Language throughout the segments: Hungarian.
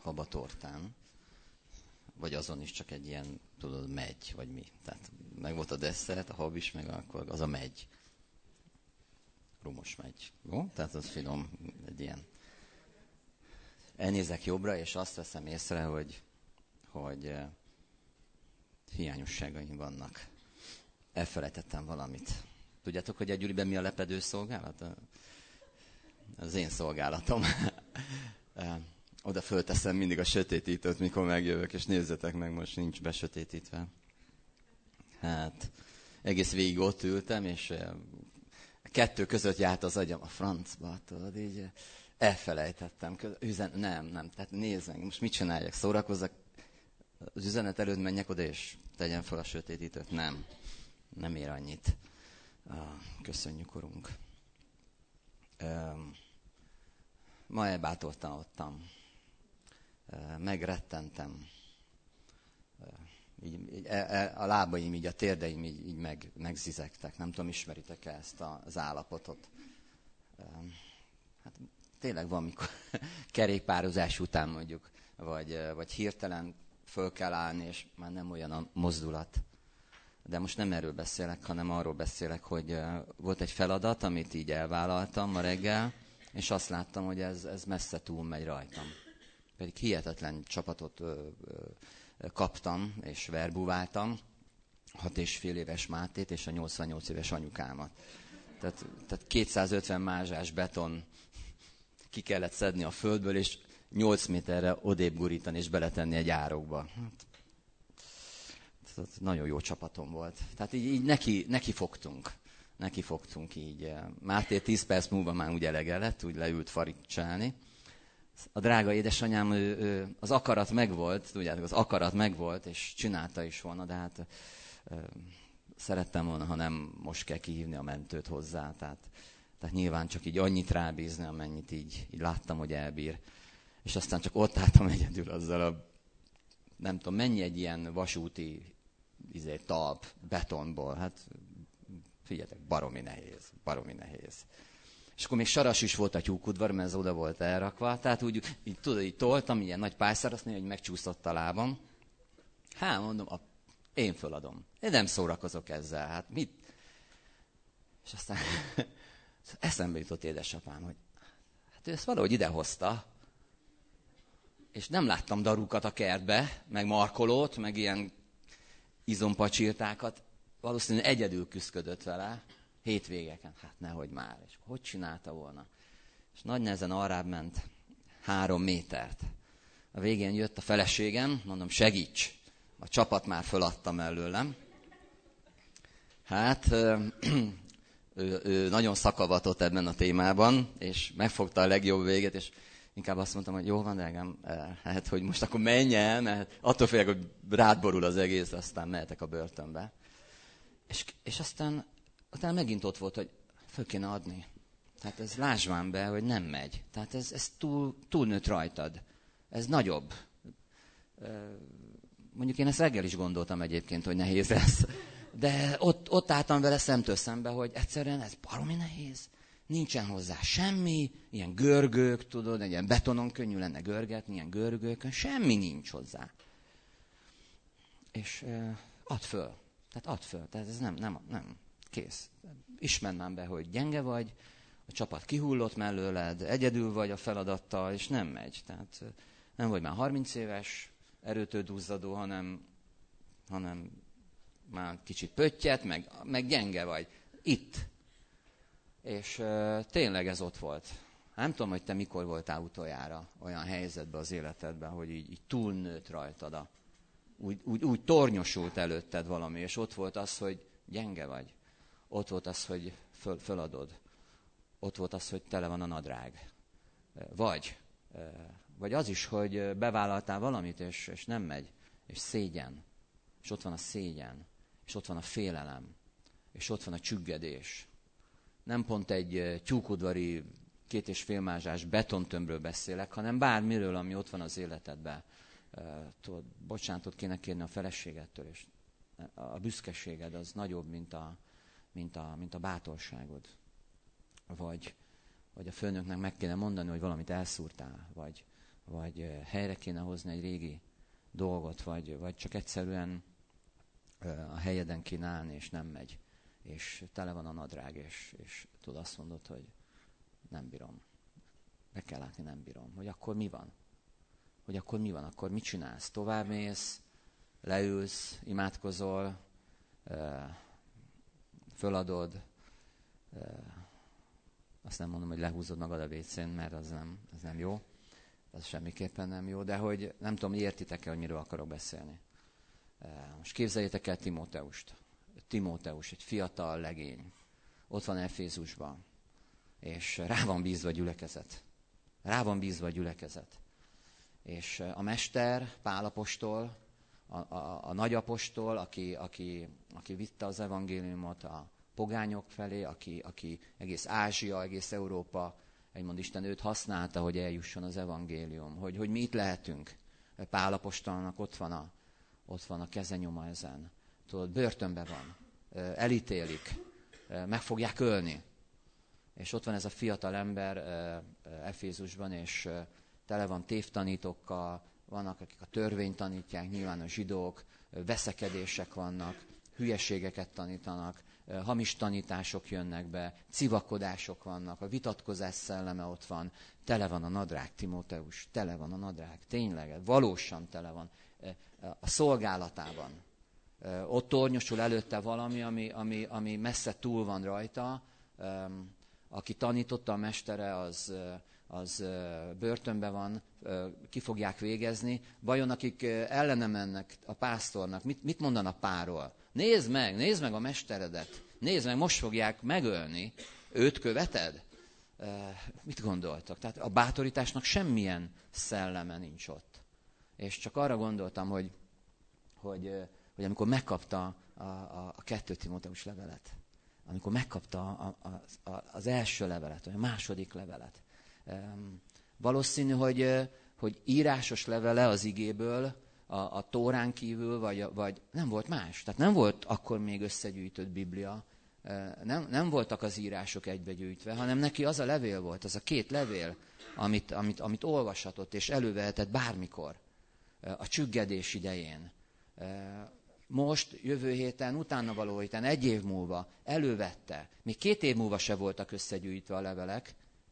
fabatortán, vagy azon is csak egy ilyen, tudod, megy, vagy mi. Tehát meg volt a desszert, a habis, meg akkor az a megy. Rumos megy. Jó? Tehát az finom, egy ilyen. Elnézek jobbra, és azt veszem észre, hogy hiányosságaim vannak. Elfelejtettem valamit. Tudjátok, hogy a Gyuriben mi a lepedő szolgálat? Az én szolgálatom. Oda fölteszem mindig a sötétítőt, mikor megjövök, és nézzetek meg, most nincs besötétítve. Hát, egész végig ott ültem, és a kettő között járt az agyam, a francba, tudod, így elfelejtettem. Nem, tehát nézd meg, most mit csináljak, szórakozzak, az üzenet előtt menjek oda, és tegyem fel a sötétítőt. Nem ér annyit. Köszönjük, Urunk. Ma elbátortalanodtam. Megrettentem. A lábaim, így a térdeim így megzizegtek. Nem tudom, ismeritek-e ezt az állapotot? Hát tényleg van, mikor kerékpározás után mondjuk, vagy hirtelen föl kell állni, és már nem olyan a mozdulat. De most nem erről beszélek, hanem arról beszélek, hogy volt egy feladat, amit így elvállaltam ma reggel, és azt láttam, hogy ez messze túl megy rajtam. Pedig hihetetlen csapatot kaptam, és verbúváltam, 6,5 éves Mátét és a 88 éves anyukámat. Tehát 250 mázsás beton ki kellett szedni a földből, és 8 méterre odébb gurítani, és beletenni egy árokba. Nagyon jó csapatom volt. Tehát így neki fogtunk így. Máté 10 perc múlva már úgy elege lett, úgy leült farigcsálni. A drága édesanyám, az akarat megvolt, tudjátok, az akarat megvolt, és csinálta is volna, de hát szerettem volna, ha nem most kell kihívni a mentőt hozzá. Tehát nyilván csak így annyit rábízni, amennyit így láttam, hogy elbír. És aztán csak ott álltam egyedül azzal nem tudom, mennyi egy ilyen vasúti talp betonból. Hát figyeljetek, baromi nehéz. És akkor még saras is volt a tyúkudvar, mert ez oda volt elrakva. Tehát úgy, így toltam, ilyen nagy pályszár, azt mondja, hogy megcsúszott a lábam. Hát mondom, én föladom. Én nem szórakozok ezzel. Hát mit? És aztán eszembe jutott édesapám, hogy hát ő ezt valahogy idehozta. És nem láttam darukat a kertbe, meg markolót, meg ilyen izompacsirtákat. Valószínűleg egyedül küszködött vele. Hétvégeken, hát nehogy már. És hogy csinálta volna? És nagy nehezen arrább ment 3 métert. A végén jött a feleségem, mondom, segíts! A csapat már föladta mellőlem. Hát, ő nagyon szakavatott ebben a témában, és megfogta a legjobb véget, és inkább azt mondtam, hogy jó van, drágám, hát, hogy most akkor menj el, mert attól félek, hogy rád borul az egész, aztán mehetek a börtönbe. És aztán utána megint ott volt, hogy föl kéne adni. Tehát ez lásd be, hogy nem megy. Tehát ez túlnőtt rajtad. Ez nagyobb. Mondjuk én ezt reggel is gondoltam egyébként, hogy nehéz lesz. De ott álltam vele szemtől szembe, hogy egyszerűen ez baromi nehéz. Nincsen hozzá semmi, ilyen görgők, tudod, egy ilyen betonon könnyű lenne görgetni, ilyen görgőkön, semmi nincs hozzá. És add föl. Tehát ez nem. Kész. Ismerd már be, hogy gyenge vagy, a csapat kihullott mellőled, egyedül vagy a feladattal, és nem megy. Tehát nem vagy már 30 éves, erőtől duzzadó, hanem már kicsit pöttyet, meg gyenge vagy. Itt. És tényleg ez ott volt. Nem tudom, hogy te mikor voltál utoljára olyan helyzetben az életedben, hogy így túlnőtt rajtad. Úgy tornyosult előtted valami, és ott volt az, hogy gyenge vagy. Ott volt az, hogy föladod. Ott volt az, hogy tele van a nadrág. Vagy az is, hogy bevállaltál valamit, és nem megy. És szégyen. És ott van a szégyen. És ott van a félelem. És ott van a csüggedés. Nem pont egy tyúkudvari 2,5 mázsás betontömbről beszélek, hanem bármiről, ami ott van az életedben. Bocsánatot kéne kérni a feleségettől, és a büszkeséged az nagyobb, mint a bátorságod. Vagy a főnöknek meg kéne mondani, hogy valamit elszúrtál, vagy vagy helyre kéne hozni egy régi dolgot, vagy csak egyszerűen a helyeden kéne állni, és nem megy. És tele van a nadrág, és tudod, azt mondod, hogy nem bírom. Be kell látni, nem bírom. Hogy akkor mi van? Akkor mit csinálsz? Továbbmész, leülsz, imádkozol, föladod, azt nem mondom, hogy lehúzod magad a WC-n, mert az nem jó. Az semmiképpen nem jó, de hogy nem tudom, értitek-e, hogy miről akarok beszélni. Most képzeljétek el Timóteust. Timóteus, egy fiatal legény. Ott van Efézusban, és rá van bízva a gyülekezet. És a mester, Pál apostol, a nagyapostol, aki vitte az evangéliumot a pogányok felé, aki egész Ázsia, egész Európa, egymond Isten őt használta, hogy eljusson az evangélium. Hogy mi itt lehetünk. Pál apostolnak ott van a kezenyoma ezen. Tudod, börtönben van. Elítélik. Meg fogják ölni. És ott van ez a fiatal ember Efézusban, és tele van tévtanítókkal, vannak, akik a törvényt tanítják, nyilván a zsidók, veszekedések vannak, hülyeségeket tanítanak, hamis tanítások jönnek be, civakodások vannak, a vitatkozás szelleme ott van, tele van a nadrág, Timóteus, tele van a nadrág, tényleg, valósan tele van. A szolgálatában. Ott tornyosul előtte valami, ami messze túl van rajta. Aki tanította, a mestere, az börtönben van, ki fogják végezni. Vajon akik ellene mennek a pásztornak, mit mondanak Pálról? Nézd meg a mesteredet, nézd meg, most fogják megölni, őt követed? Mit gondoltak? Tehát a bátorításnak semmilyen szelleme nincs ott. És csak arra gondoltam, hogy amikor megkapta a 2 Timóteus levelet, amikor megkapta az első levelet, vagy a második levelet, valószínű, hogy írásos levele az igéből, a Tórán kívül, vagy nem volt más. Tehát nem volt akkor még összegyűjtött Biblia, nem voltak az írások egybegyűjtve, hanem neki az a levél volt, az a 2 levél, amit olvashatott és elővehetett bármikor, a csüggedés idején. Most, jövő héten, utána való héten, 1 év múlva elővette. Még 2 év múlva se voltak összegyűjtve a levelek.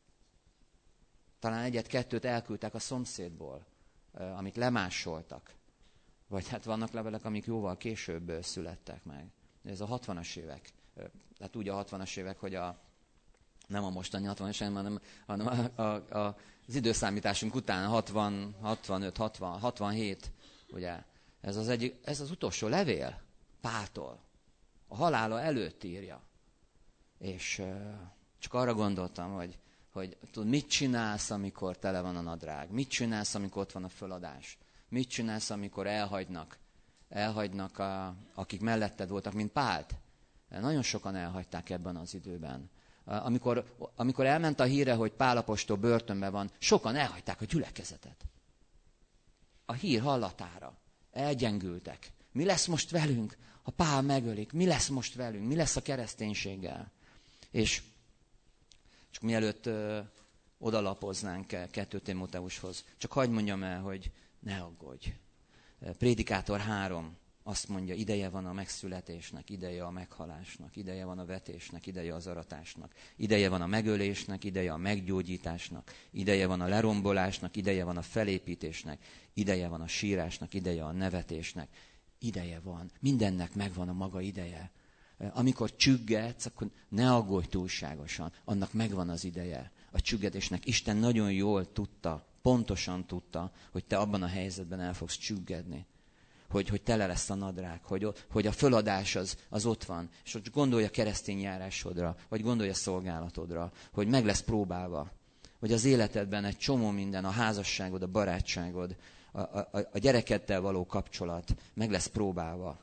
Talán 1-2 elküldtek a szomszédból, amit lemásoltak. Vagy hát vannak levelek, amik jóval később születtek meg. Ez a 60-as évek. Tehát úgy a 60-as évek, hogy nem a mostani 60-as évek, hanem az időszámításunk után 60, 65, 60, 67, ugye. Ez az utolsó levél Páltól. A halála előtt írja. És csak arra gondoltam, hogy tudod, mit csinálsz, amikor tele van a nadrág? Mit csinálsz, amikor ott van a föladás? Mit csinálsz, amikor elhagynak akik melletted voltak, mint Pált? Nagyon sokan elhagyták ebben az időben. Amikor elment a híre, hogy Pál apostol börtönben van, sokan elhagyták a gyülekezetet. A hír hallatára. Elgyengültek. Mi lesz most velünk, ha Pál megölik? Mi lesz most velünk? Mi lesz a kereszténységgel? És csak mielőtt odalapoznánk 2 Timóteushoz, csak hagyd mondjam el, hogy ne aggódj. Prédikátor 3 azt mondja, ideje van a megszületésnek, ideje a meghalásnak, ideje van a vetésnek, ideje az aratásnak, ideje van a megölésnek, ideje a meggyógyításnak, ideje van a lerombolásnak, ideje van a felépítésnek, ideje van a sírásnak, ideje a nevetésnek, ideje van, mindennek megvan a maga ideje. Amikor csüggetsz, akkor ne aggódj túlságosan, annak megvan az ideje. A csüggetésnek Isten nagyon jól tudta, pontosan tudta, hogy te abban a helyzetben el fogsz csüggedni. Hogy tele lesz a nadrág, hogy a föladás az ott van. És hogy gondolj a keresztény járásodra, vagy gondolj a szolgálatodra, hogy meg lesz próbálva. Hogy az életedben egy csomó minden, a házasságod, a barátságod, a gyerekeddel való kapcsolat meg lesz próbálva.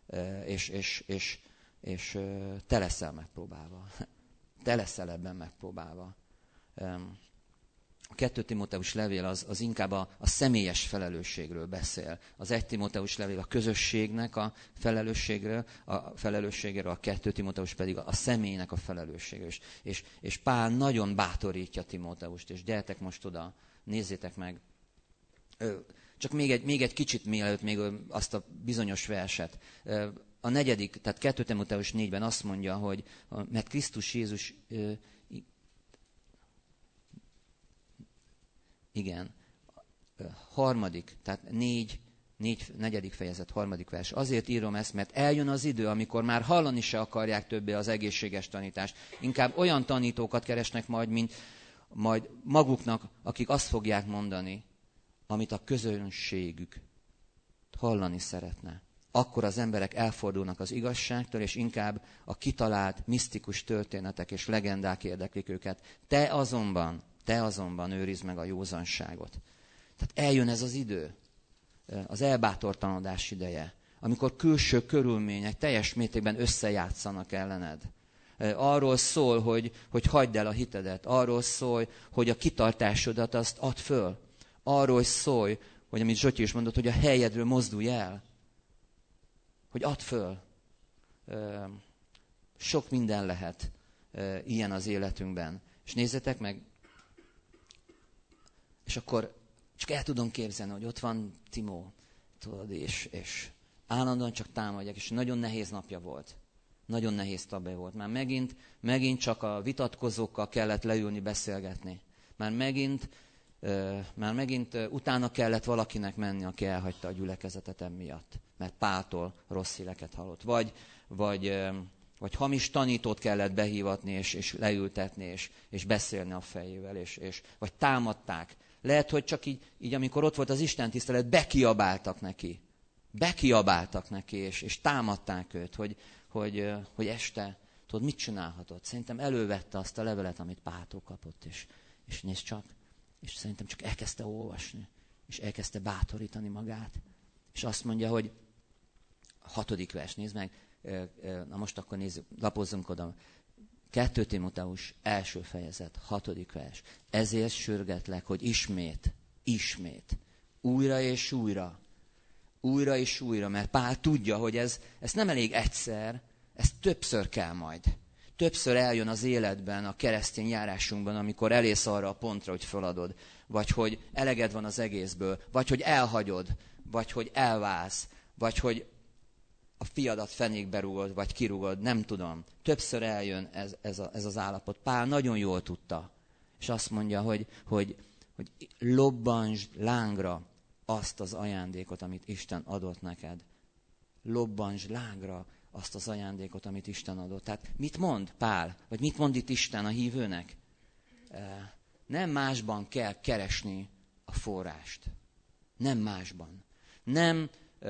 És te leszel megpróbálva. Te leszel ebben megpróbálva. A 2 Timóteus levél az inkább a személyes felelősségről beszél. Az 1 Timóteus levél a közösségnek a felelősségről, a 2 Timóteus pedig a személynek a felelősségről. És Pál nagyon bátorítja Timóteust, és gyertek most oda, nézzétek meg Csak még egy kicsit mielőtt még azt a bizonyos verset. A 4., tehát 2 Timoteus 4-ben azt mondja, hogy mert Krisztus Jézus, igen, 3., tehát 4. fejezet, 3. vers. Azért írom ezt, mert eljön az idő, amikor már hallani se akarják többé az egészséges tanítást. Inkább olyan tanítókat keresnek majd maguknak, akik azt fogják mondani, amit a közönségük hallani szeretne. Akkor az emberek elfordulnak az igazságtól, és inkább a kitalált, misztikus történetek és legendák érdeklik őket. Te azonban őrizd meg a józanságot. Tehát eljön ez az idő, az elbátortalanodás ideje, amikor külső körülmények teljes mértékben összejátszanak ellened. Arról szól, hogy hagyd el a hitedet. Arról szól, hogy a kitartásodat azt add föl. Arról szól, hogy amit Zsotyi is mondott, hogy a helyedről mozdulj el. Hogy add föl. Sok minden lehet ilyen az életünkben. És nézzetek meg, és akkor csak el tudom képzelni, hogy ott van Timó, tudod, és állandóan csak támadják, és nagyon nehéz napja volt. Nagyon nehéz tabja volt. Már megint csak a vitatkozókkal kellett leülni, beszélgetni. Már megint utána kellett valakinek menni, aki elhagyta a gyülekezetet emiatt. Mert Páltól rossz híreket hallott. Vagy hamis tanítót kellett behívatni, és leültetni, és beszélni a fejével, vagy támadták. Lehet, hogy csak így amikor ott volt az istentisztelet, bekiabáltak neki, és támadták őt, hogy este, tudod, mit csinálhatott? Szerintem elővette azt a levelet, amit Páltól kapott, és nézd csak, és szerintem csak elkezdte olvasni, és elkezdte bátorítani magát. És azt mondja, hogy 6. vers, nézd meg, na most akkor nézzük, lapozzunk oda. 2 Timoteus 1. fejezet, 6. vers. Ezért sürgetlek, hogy ismét, újra és újra, mert Pál tudja, hogy ez nem elég egyszer, ez többször kell majd. Többször eljön az életben, a keresztény járásunkban, amikor elész arra a pontra, hogy feladod, vagy hogy eleged van az egészből, vagy hogy elhagyod, vagy hogy elválsz, vagy hogy a fiadat fenékbe rúgod, vagy kirúgod, nem tudom. Többször eljön ez az állapot. Pál nagyon jól tudta. És azt mondja, hogy lobbansd lángra azt az ajándékot, amit Isten adott neked. Lobbansd lángra azt az ajándékot, amit Isten adott. Tehát mit mond Pál? Vagy mit mond itt Isten a hívőnek? Nem másban kell keresni a forrást. Nem másban. Nem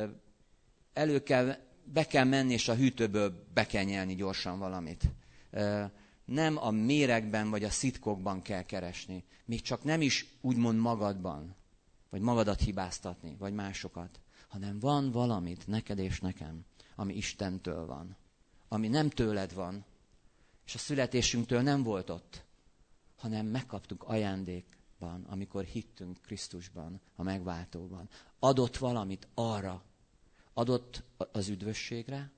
be kell menni, és a hűtőből be kell nyelni gyorsan valamit. Nem a méregben, vagy a szitkokban kell keresni. Még csak nem is úgymond magadban, vagy magadat hibáztatni, vagy másokat. Hanem van valamit, neked és nekem, ami Istentől van. Ami nem tőled van, és a születésünktől nem volt ott, hanem megkaptuk ajándékban, amikor hittünk Krisztusban, a megváltóban. Adott valamit arra, adott az üdvösségre,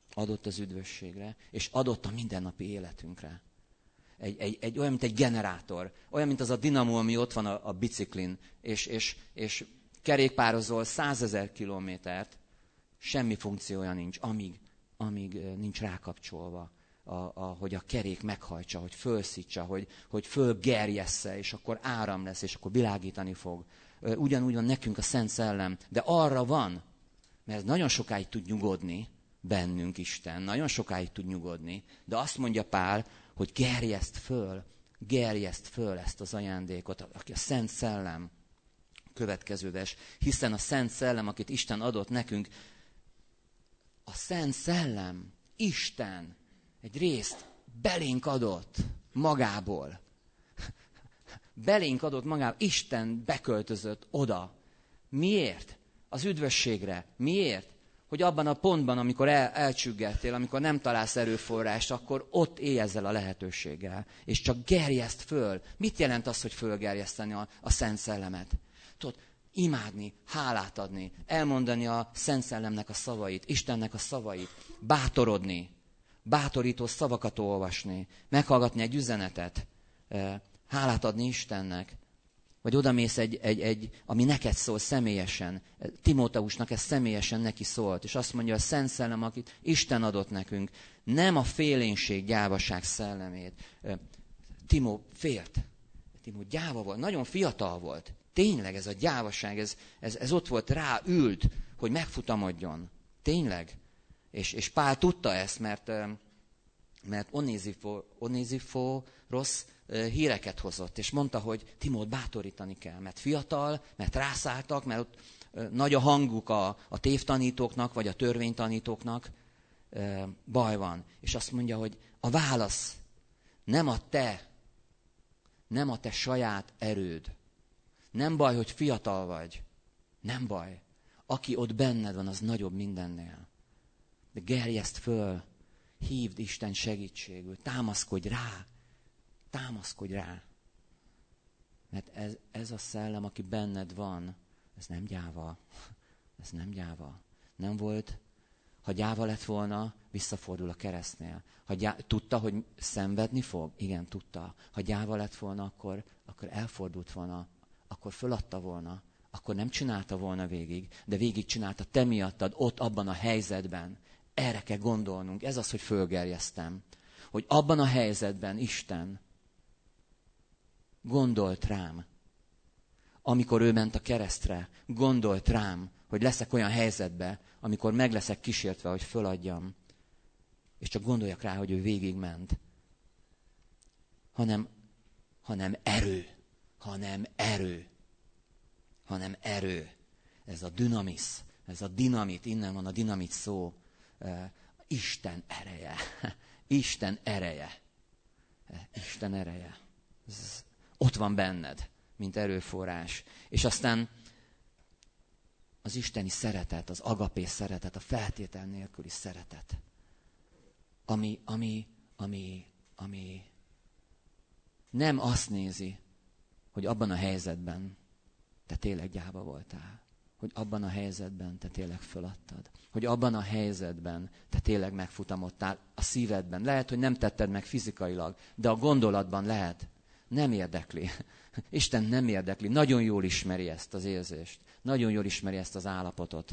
és adott a mindennapi életünkre. Olyan, mint egy generátor, olyan, mint az a dinamó, ami ott van a biciklin, és kerékpározol 100 000 kilométert, semmi funkciója nincs, amíg nincs rákapcsolva, hogy a kerék meghajtsa, hogy fölszítsa, hogy fölgerjessze, és akkor áram lesz, és akkor világítani fog. Ugyanúgy van nekünk a Szent Szellem, de arra van, mert nagyon sokáig tud nyugodni bennünk Isten, nagyon sokáig tud nyugodni, de azt mondja Pál, hogy gerjeszt föl ezt az ajándékot, aki a Szent Szellem, következő vers, hiszen a Szent Szellem, akit Isten adott nekünk, a Szent Szellem, Isten egy részt belénk adott magából. Belénk adott magából, Isten beköltözött oda. Miért? Az üdvösségre. Miért? Hogy abban a pontban, amikor elcsüggettél, amikor nem találsz erőforrást, akkor ott élj ezzel a lehetőséggel. És csak gerjeszt föl. Mit jelent az, hogy fölgerjeszteni a Szent Szellemet? Tudod, imádni, hálát adni, elmondani a Szent Szellemnek a szavait, Istennek a szavait, bátorodni, bátorító szavakat olvasni, meghallgatni egy üzenetet, hálát adni Istennek, Vagy odamész ami neked szól személyesen. Timóteusnak ez személyesen neki szólt. És azt mondja, a Szent Szellem, akit Isten adott nekünk, nem a félénség, gyávaság szellemét. Timó félt. Timó gyáva volt, nagyon fiatal volt. Tényleg ez a gyávaság, ez ott volt, ráült, hogy megfutamodjon. Tényleg. És Pál tudta ezt, mert Onéziforos híreket hozott, és mondta, hogy Timót bátorítani kell, mert fiatal, mert rászálltak, mert ott nagy a hanguk a tévtanítóknak, vagy a törvénytanítóknak, baj van. És azt mondja, hogy a válasz nem a te saját erőd. Nem baj, hogy fiatal vagy. Nem baj. Aki ott benned van, az nagyobb mindennél. De gerjeszd föl, hívd Isten segítségül, támaszkodj rá. Támaszkodj rá. Mert ez a szellem, aki benned van, ez nem gyáva. Ez nem gyáva. Nem volt, ha gyáva lett volna, visszafordul a keresztnél. Tudta, hogy szenvedni fog? Igen, tudta. Ha gyáva lett volna, akkor elfordult volna, akkor föladta volna, akkor nem csinálta volna végig, de végig csinálta te miattad, ott abban a helyzetben. Erre kell gondolnunk. Ez az, hogy fölgerjesztem. Hogy abban a helyzetben Isten gondolt rám. Amikor ő ment a keresztre, gondolt rám, hogy leszek olyan helyzetbe, amikor meg leszek kísértve, hogy föladjam. És csak gondoljak rá, hogy ő végigment. Hanem erő. Ez a dünamis, ez a dinamit, innen van a dinamit szó. Isten ereje. Isten ereje. Isten ereje. Ez ott van benned, mint erőforrás. És aztán az isteni szeretet, az agapé szeretet, a feltétel nélküli szeretet, ami nem azt nézi, hogy abban a helyzetben te tényleg gyáva voltál. Hogy abban a helyzetben te tényleg föladtad. Hogy abban a helyzetben te tényleg megfutamodtál a szívedben. Lehet, hogy nem tetted meg fizikailag, de a gondolatban lehet. Nem érdekli. Isten nem érdekli. Nagyon jól ismeri ezt az érzést. Nagyon jól ismeri ezt az állapotot.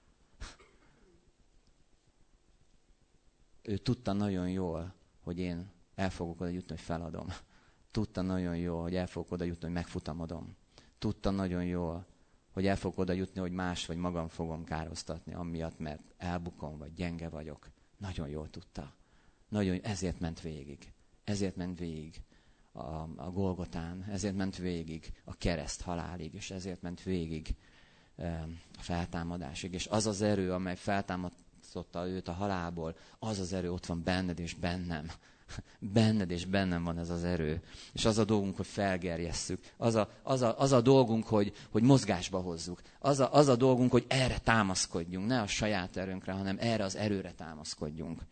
Ő tudta nagyon jól, hogy én el fogok oda jutni, hogy feladom. Tudta nagyon jól, hogy el fogok oda jutni, hogy megfutamodom. Tudta nagyon jól, hogy el fogok oda jutni, hogy más vagy magam fogom károsztatni, amiatt, mert elbukom, vagy gyenge vagyok. Nagyon jól tudta. Ezért ment végig. Ezért ment végig a Golgotán, ezért ment végig a kereszt halálig, és ezért ment végig a feltámadásig. És az az erő, amely feltámasztotta őt a halálból, az az erő ott van benned és bennem. Benned és bennem van ez az erő. És az a dolgunk, hogy felgerjesszük. Az a dolgunk, hogy mozgásba hozzuk. Az a dolgunk, hogy erre támaszkodjunk. Ne a saját erőnkre, hanem erre az erőre támaszkodjunk.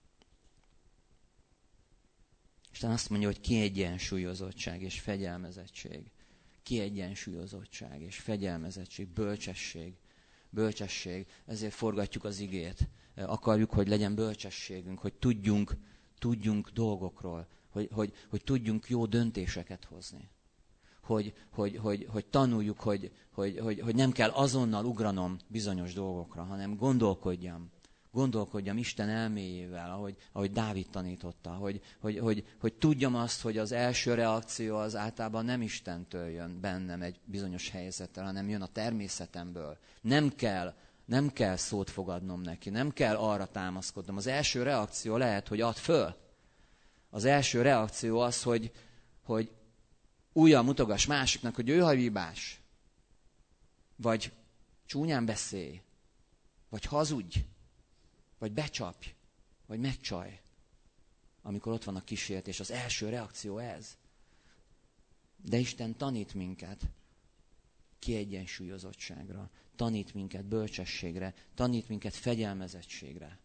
Isten azt mondja, hogy kiegyensúlyozottság és fegyelmezettség. Kiegyensúlyozottság és fegyelmezettség, bölcsesség. Ezért forgatjuk az igét. Akarjuk, hogy legyen bölcsességünk, hogy tudjunk dolgokról, hogy tudjunk jó döntéseket hozni. Hogy tanuljuk, hogy nem kell azonnal ugranom bizonyos dolgokra, hanem gondolkodjam Isten elméjével, ahogy Dávid tanította, hogy tudjam azt, hogy az első reakció az általában nem Istentől jön bennem egy bizonyos helyzettel, hanem jön a természetemből. Nem kell szót fogadnom neki, nem kell arra támaszkodnom. Az első reakció lehet, hogy add föl. Az első reakció az, hogy újjal mutogass másiknak, hogy ő hajvívás. Vagy csúnyán beszélj. Vagy hazudj. Vagy becsapj. Vagy megcsalj. Amikor ott van a kísértés, az első reakció ez. De Isten tanít minket kiegyensúlyozottságra. Tanít minket bölcsességre, tanít minket fegyelmezettségre.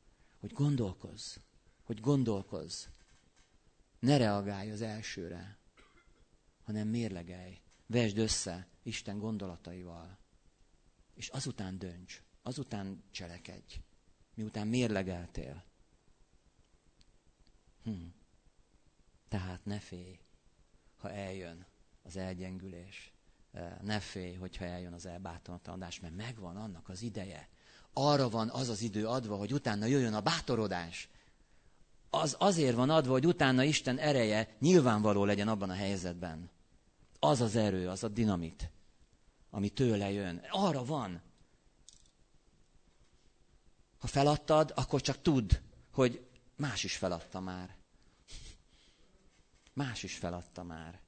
Hogy gondolkozz. Ne reagálj az elsőre, hanem mérlegelj. Vesd össze Isten gondolataival. És azután dönts, azután cselekedj, miután mérlegeltél. Tehát ne félj, ha eljön az elgyengülés. Ne félj, hogyha eljön az elbátortalanodás, mert megvan annak az ideje. Arra van az az idő adva, hogy utána jöjjön a bátorodás. Az azért van adva, hogy utána Isten ereje nyilvánvaló legyen abban a helyzetben. Az az erő, az a dinamit, ami tőle jön. Arra van. Ha feladtad, akkor csak tudd, hogy más is feladta már. Más is feladta már.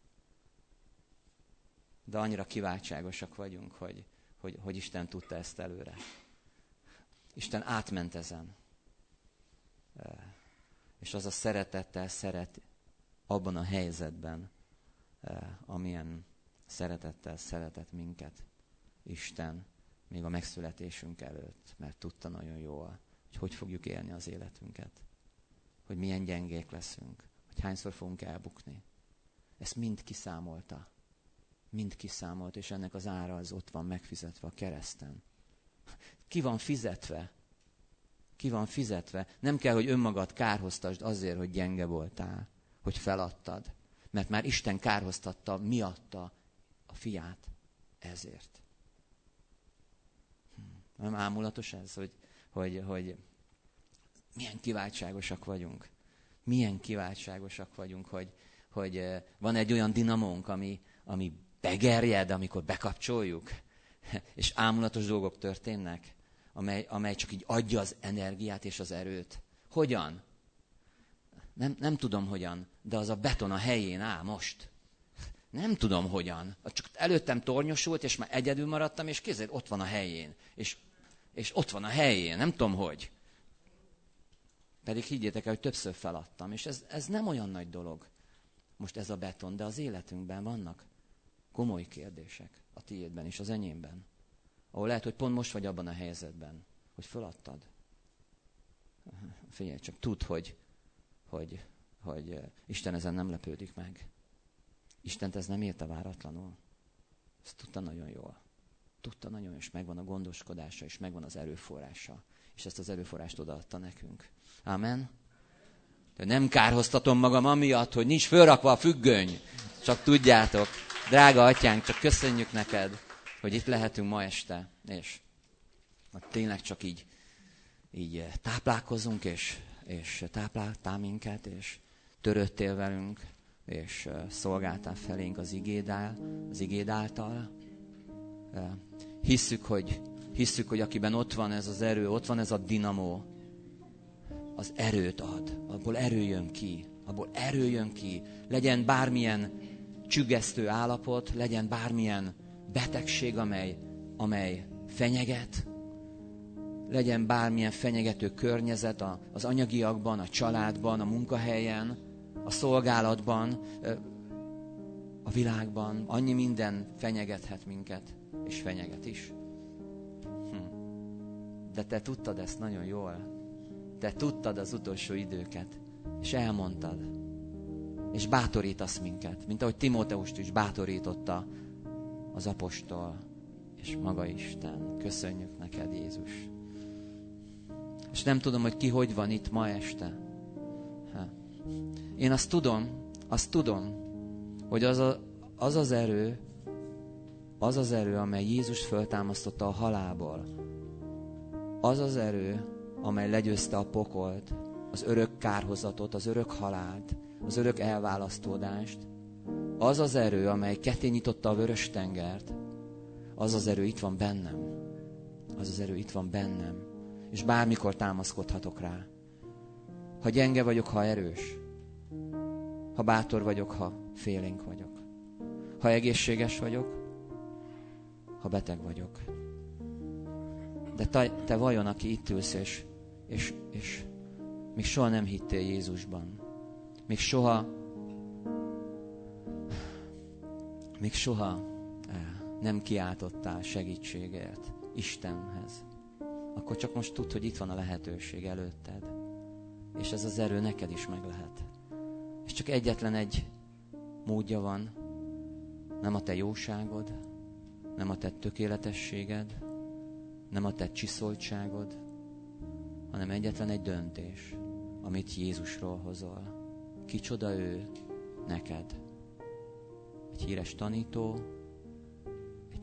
De annyira kiváltságosak vagyunk, hogy Isten tudta ezt előre. Isten átment ezen. És az a szeretettel szeret abban a helyzetben, amilyen szeretettel szeretett minket Isten, még a megszületésünk előtt, mert tudta nagyon jól, hogy fogjuk élni az életünket, hogy milyen gyengék leszünk, hogy hányszor fogunk elbukni. Ezt mind kiszámolta. Mind kiszámolt, és ennek az ára az ott van megfizetve a kereszten. Ki van fizetve? Ki van fizetve? Nem kell, hogy önmagad kárhoztasd azért, hogy gyenge voltál, hogy feladtad. Mert már Isten kárhoztatta miatta a fiát ezért. Nem ámulatos ez, hogy milyen kiváltságosak vagyunk. Milyen kiváltságosak vagyunk, hogy van egy olyan dinamónk, ami begerjed, amikor bekapcsoljuk, és ámulatos dolgok történnek, amely csak így adja az energiát és az erőt. Hogyan? Nem tudom hogyan, de az a beton a helyén áll most. Nem tudom hogyan. Csak előttem tornyosult, és már egyedül maradtam, és kézzel ott van a helyén. És ott van a helyén, nem tudom hogy. Pedig higgyétek el, hogy többször feladtam, és ez nem olyan nagy dolog. Most ez a beton, de az életünkben vannak komoly kérdések. A tiédben és az enyémben. Ahol lehet, hogy pont most vagy abban a helyzetben, hogy feladtad. Figyelj, csak tudd, hogy Isten ezen nem lepődik meg. Istent ez nem érte váratlanul. Ezt tudta nagyon jól. Tudta nagyon jól, és megvan a gondoskodása, és megvan az erőforrása. És ezt az erőforrást odaadta nekünk. Ámen? De nem kárhoztatom magam amiatt, hogy nincs fölrakva a függöny. Csak tudjátok, drága atyánk, csak köszönjük neked, hogy itt lehetünk ma este, és tényleg csak így táplálkozunk, és tápláltál minket, és törődtél velünk, és szolgáltál felénk az igéd által. Hisszük, hogy akiben ott van ez az erő, ott van ez a dinamó, az erőt ad, abból erő jön ki, legyen bármilyen csüggesztő állapot, legyen bármilyen betegség, amely fenyeget, legyen bármilyen fenyegető környezet az anyagiakban, a családban, a munkahelyen, a szolgálatban, a világban. Annyi minden fenyegethet minket, és fenyeget is. De te tudtad ezt nagyon jól. Te tudtad az utolsó időket, és elmondtad. És bátorítasz minket, mint ahogy Timóteust is bátorította az apostol, és maga Isten. Köszönjük neked, Jézus. És nem tudom, hogy ki hogy van itt ma este. Én azt tudom, hogy az az erő, amely Jézus föltámasztotta a halálból, az az erő, amely legyőzte a pokolt, az örök kárhozatot, az örök halált, az örök elválasztódást, az az erő, amely ketté nyitotta a vörös tengert, az az erő itt van bennem. Az az erő itt van bennem. És bármikor támaszkodhatok rá. Ha gyenge vagyok, ha erős. Ha bátor vagyok, ha félénk vagyok. Ha egészséges vagyok, ha beteg vagyok. De te vajon, aki itt ülsz, és még soha nem hittél Jézusban. Még soha nem kiáltottál segítségért Istenhez. Akkor csak most tudd, hogy itt van a lehetőség előtted. És ez az erő neked is meg lehet. És csak egyetlen egy módja van. Nem a te jóságod, nem a te tökéletességed, nem a te csiszoltságod, hanem egyetlen egy döntés, amit Jézusról hozol. Kicsoda ő neked? Egy híres tanító,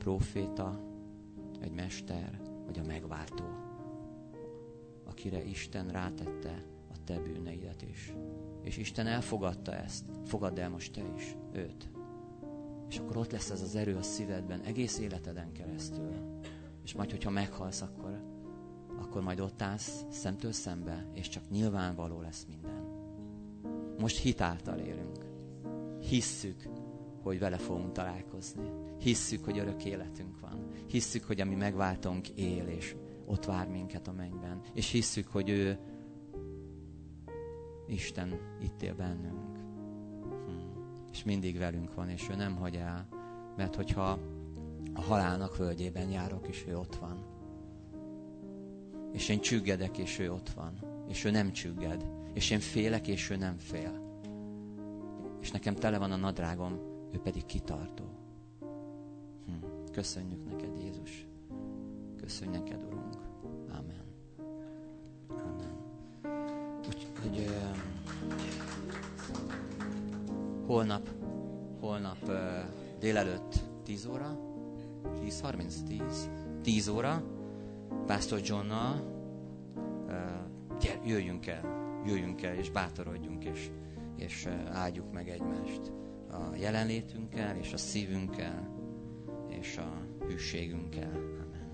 próféta, egy mester, vagy a megváltó, akire Isten rátette a te bűneidet is. És Isten elfogadta ezt. Fogadd el most te is őt. És akkor ott lesz ez az erő a szívedben, egész életeden keresztül. És majd, hogyha meghalsz, akkor majd ott állsz szemtől szembe, és csak nyilvánvaló lesz minden. Most hit által élünk. Hisszük, hogy vele fogunk találkozni. Hisszük, hogy örök életünk van. Hisszük, hogy ami megváltunk él, és ott vár minket a mennyben. És hisszük, hogy ő, Isten itt él bennünk. És mindig velünk van, és ő nem hagy el. Mert hogyha a halálnak völgyében járok, és ő ott van. És én csüggedek, és ő ott van. És ő nem csügged. És én félek, és ő nem fél. És nekem tele van a nadrágom, ő pedig kitartó. Köszönjük neked, Jézus. Köszönjük neked, Urunk. Amen. Amen. Úgyhogy holnap délelőtt 10 óra, 10 óra, Pastor Johnnal jöjjünk el, és bátorodjunk, és áldjuk meg egymást a jelenlétünkkel, és a szívünkkel, és a hűségünkkel. Amen.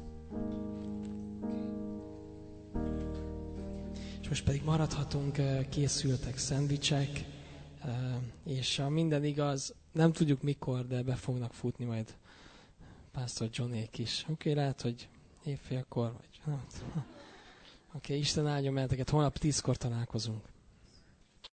És most pedig maradhatunk, készültek szendvicsek, és ha minden igaz, nem tudjuk mikor, de be fognak futni majd Pastor Johnék is. Oké, lehet, hogy évfélkor, vagy nem. Oké, Isten áldjon benneteket, holnap 10-kor találkozunk.